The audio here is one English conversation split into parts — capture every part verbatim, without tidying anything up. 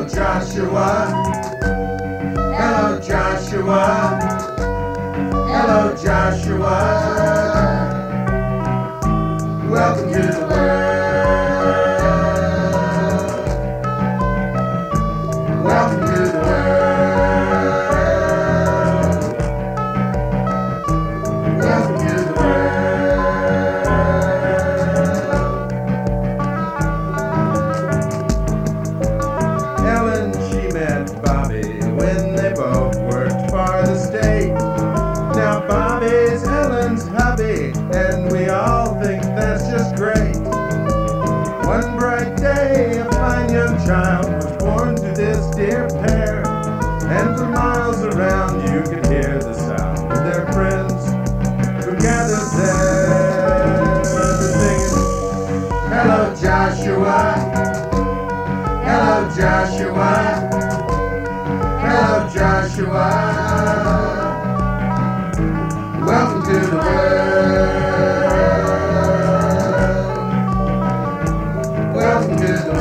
Hello, Joshua. Hello, Joshua. Hello, Joshua. Welcome to the world. Welcome to the world. Welcome to the world. Ellen, she met Bobby when they both worked for the state. Now Bobby's Ellen's hubby, and we all think that's just great. One bright day, a fine young child was born to this dear pair, and for miles around you could hear the sound of their friends who gathered there, singing, "Hello, Joshua. Hello, Joshua. Hello, Joshua. Welcome to the world. Welcome to the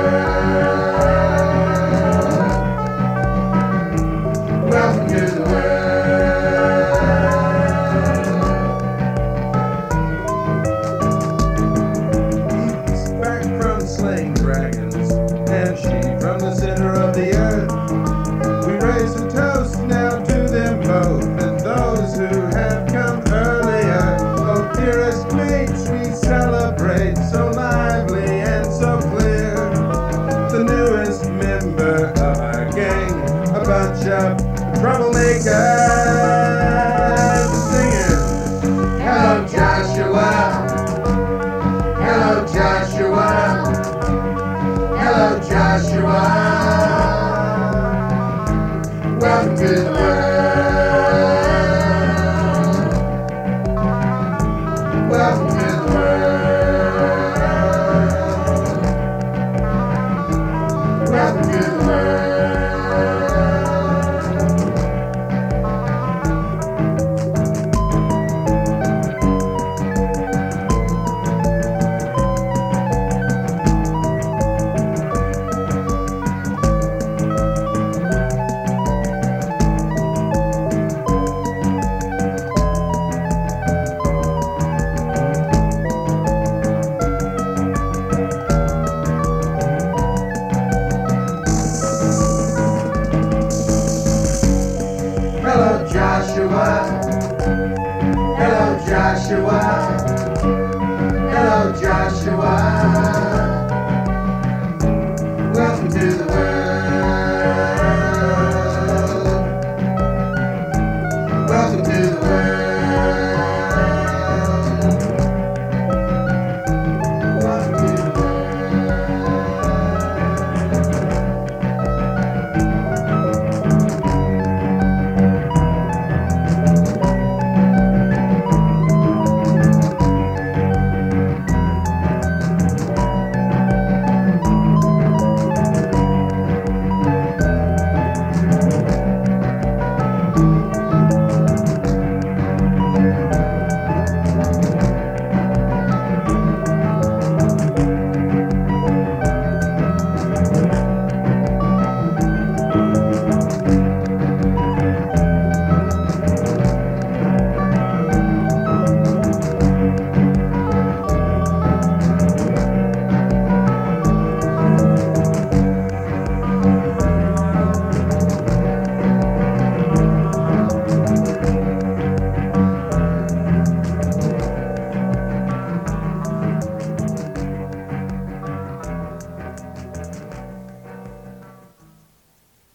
world. Welcome to the world." He's back from slaying dragons, and she from the center of the earth.